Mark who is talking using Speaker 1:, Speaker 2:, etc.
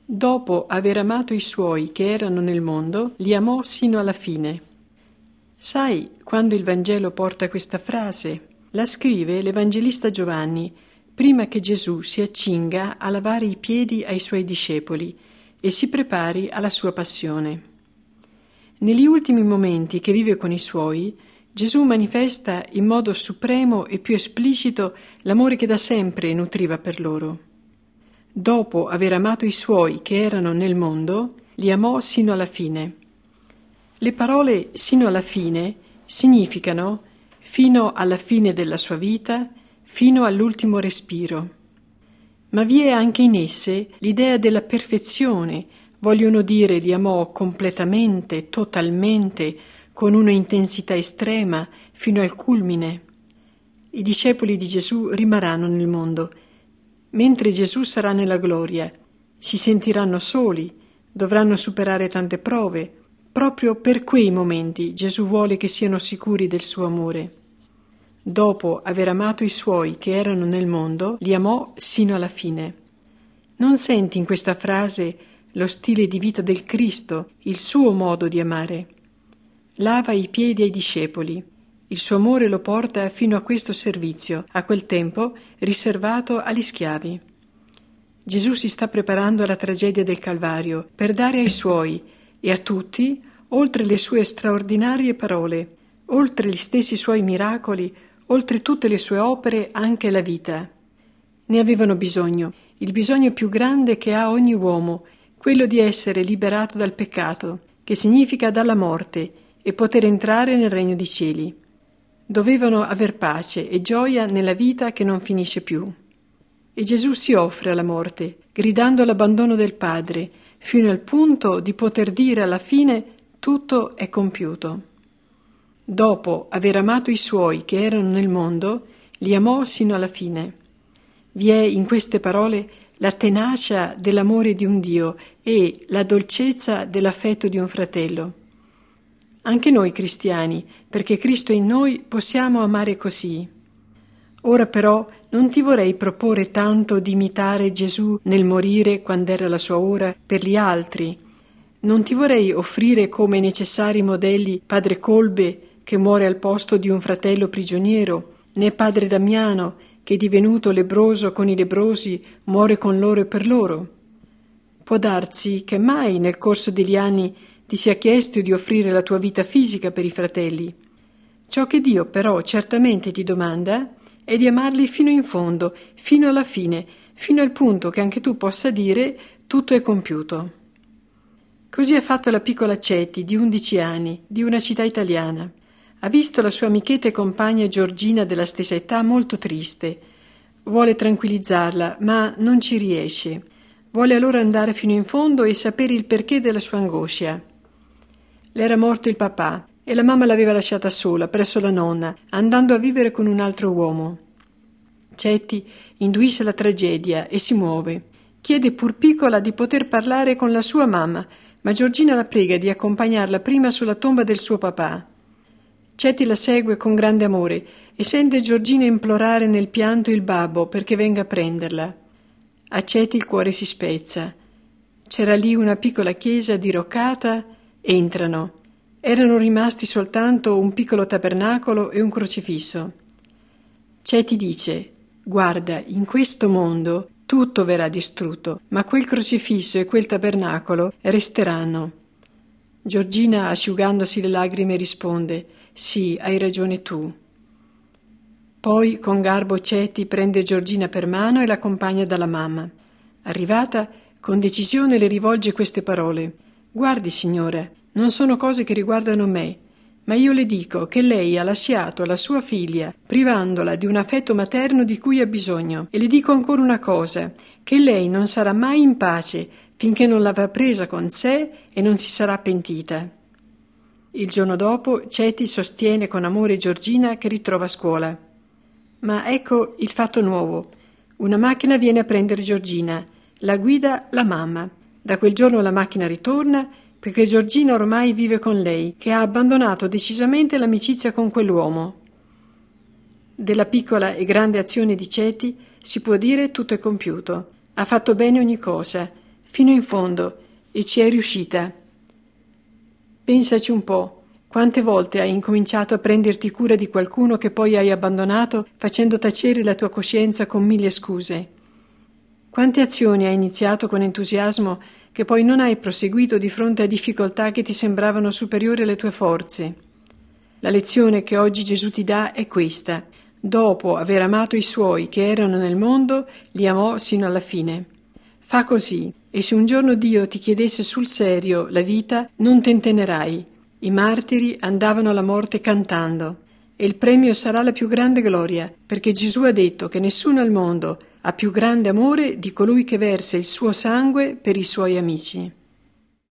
Speaker 1: Dopo aver amato i suoi che erano nel mondo, li amò sino alla fine. Sai quando il Vangelo porta questa frase? La scrive l'Evangelista Giovanni, prima che Gesù si accinga a lavare i piedi ai suoi discepoli e si prepari alla sua passione. Negli ultimi momenti che vive con i suoi, Gesù manifesta in modo supremo e più esplicito l'amore che da sempre nutriva per loro. Dopo aver amato i suoi che erano nel mondo, li amò sino alla fine. Le parole sino alla fine significano fino alla fine della sua vita, fino all'ultimo respiro. Ma vi è anche in esse l'idea della perfezione, vogliono dire li amò completamente, totalmente, con una intensità estrema, fino al culmine. I discepoli di Gesù rimarranno nel mondo, mentre Gesù sarà nella gloria. Si sentiranno soli, dovranno superare tante prove. Proprio per quei momenti Gesù vuole che siano sicuri del suo amore. Dopo aver amato i suoi che erano nel mondo, li amò sino alla fine. Non senti in questa frase lo stile di vita del Cristo, il suo modo di amare? Lava i piedi ai discepoli. Il suo amore lo porta fino a questo servizio, a quel tempo riservato agli schiavi. Gesù si sta preparando alla tragedia del Calvario per dare ai suoi e a tutti, oltre le sue straordinarie parole, oltre gli stessi suoi miracoli, oltre tutte le sue opere, anche la vita. Ne avevano bisogno, il bisogno più grande che ha ogni uomo, quello di essere liberato dal peccato, che significa dalla morte, e poter entrare nel regno dei cieli. Dovevano aver pace e gioia nella vita che non finisce più. E Gesù si offre alla morte, gridando l'abbandono del Padre, fino al punto di poter dire alla fine tutto è compiuto. Dopo aver amato i suoi che erano nel mondo, li amò sino alla fine. Vi è in queste parole la tenacia dell'amore di un Dio e la dolcezza dell'affetto di un fratello. Anche noi cristiani, perché Cristo è in noi, possiamo amare così. Ora però non ti vorrei proporre tanto di imitare Gesù nel morire quando era la sua ora per gli altri. Non ti vorrei offrire come necessari modelli Padre Kolbe, che muore al posto di un fratello prigioniero, né Padre Damiano, che divenuto lebbroso con i lebbrosi muore con loro e per loro. Può darsi che mai nel corso degli anni ti sia chiesto di offrire la tua vita fisica per i fratelli. Ciò che Dio però certamente ti domanda è di amarli fino in fondo, fino alla fine, fino al punto che anche tu possa dire tutto è compiuto. Così ha fatto la piccola Ceti, di 11 anni, di una città italiana. Ha visto la sua amichetta e compagna Giorgina della stessa età molto triste. Vuole tranquillizzarla, ma non ci riesce. Vuole allora andare fino in fondo e sapere il perché della sua angoscia. Le era morto il papà e la mamma l'aveva lasciata sola presso la nonna, andando a vivere con un altro uomo. Ceti intuisce la tragedia e si muove. Chiede pur piccola di poter parlare con la sua mamma, ma Giorgina la prega di accompagnarla prima sulla tomba del suo papà. Ceti la segue con grande amore e sente Giorgina implorare nel pianto il babbo perché venga a prenderla. A Ceti il cuore si spezza. C'era lì una piccola chiesa diroccata. Entrano. Erano rimasti soltanto un piccolo tabernacolo e un crocifisso. Ceti dice: guarda, in questo mondo tutto verrà distrutto, ma quel crocifisso e quel tabernacolo resteranno. Giorgina, asciugandosi le lagrime, risponde: sì, hai ragione tu. Poi con garbo Ceti prende Giorgina per mano e l'accompagna dalla mamma. Arrivata, con decisione le rivolge queste parole: guardi, signora, non sono cose che riguardano me, ma io le dico che lei ha lasciato la sua figlia, privandola di un affetto materno di cui ha bisogno. E le dico ancora una cosa, che lei non sarà mai in pace finché non l'avrà presa con sé e non si sarà pentita. Il giorno dopo Ceti sostiene con amore Giorgina che ritrova a scuola. Ma ecco il fatto nuovo. Una macchina viene a prendere Giorgina, la guida la mamma. Da quel giorno la macchina ritorna perché Giorgina ormai vive con lei, che ha abbandonato decisamente l'amicizia con quell'uomo. Della piccola e grande azione di Ceti si può dire tutto è compiuto. Ha fatto bene ogni cosa, fino in fondo, e ci è riuscita. Pensaci un po', quante volte hai incominciato a prenderti cura di qualcuno che poi hai abbandonato facendo tacere la tua coscienza con 1000 scuse? Quante azioni hai iniziato con entusiasmo che poi non hai proseguito di fronte a difficoltà che ti sembravano superiori alle tue forze? La lezione che oggi Gesù ti dà è questa: dopo aver amato i suoi che erano nel mondo, li amò sino alla fine. Fa così, e se un giorno Dio ti chiedesse sul serio la vita, non te ne intenerai. I martiri andavano alla morte cantando, e il premio sarà la più grande gloria, perché Gesù ha detto che nessuno al mondo ha più grande amore di colui che versa il suo sangue per i suoi amici.